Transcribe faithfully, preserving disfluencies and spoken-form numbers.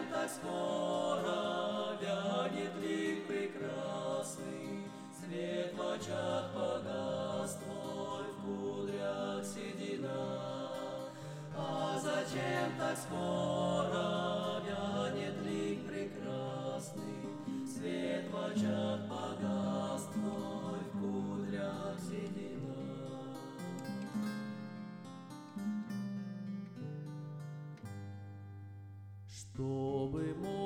зачем так скоро вянет лик прекрасный? Свет в очах погас твой, в кудрях седина. А зачем так скоро вянет лик прекрасный? Свет в очах погас твой, в кудрях седина. Чтобы